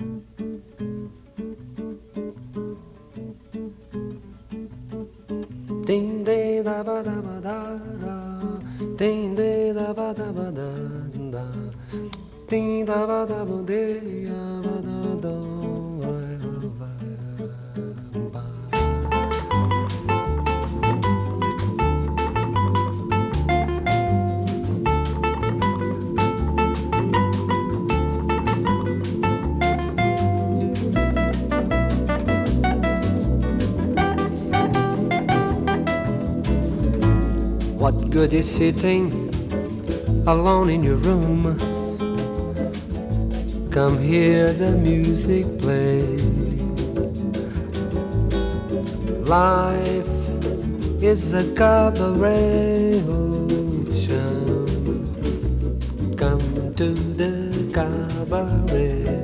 Ding day da ba da ba da da. Ding day da ba da ba da da. Ding da ba da ba de ya ba da da. What good is sitting alone in your room? Come hear the music play. Life is a cabaret, oh chum. Come to the cabaret.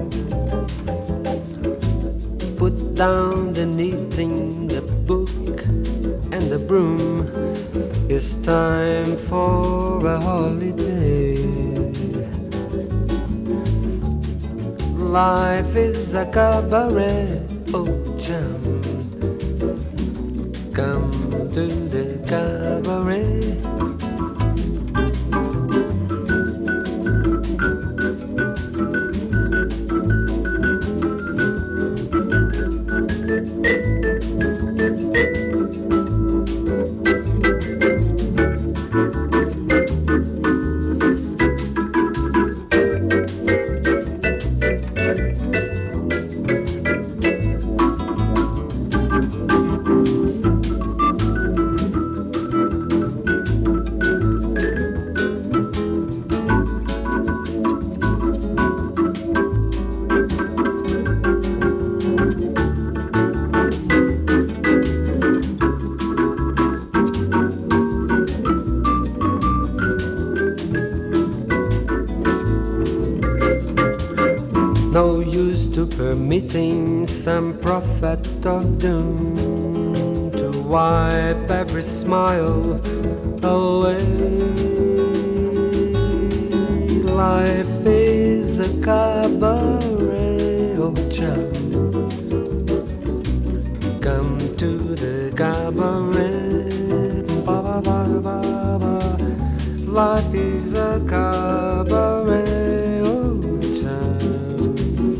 Put down the knitting, the book and the broom. It's time for a holiday. Life is a cabaret, oh chum. Come to the cabaret. No use to permitting some prophet of doom to wipe every smile away. Life is a cabaret, oh chum. Come to the cabaret. Ba, ba, ba, ba, ba. Life is a cabaret, oh chum.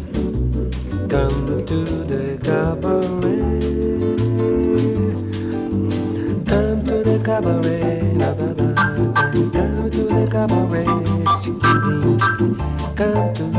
Come to the cabaret. Come to the cabaret. La, ba, da. Come to the cabaret. Come to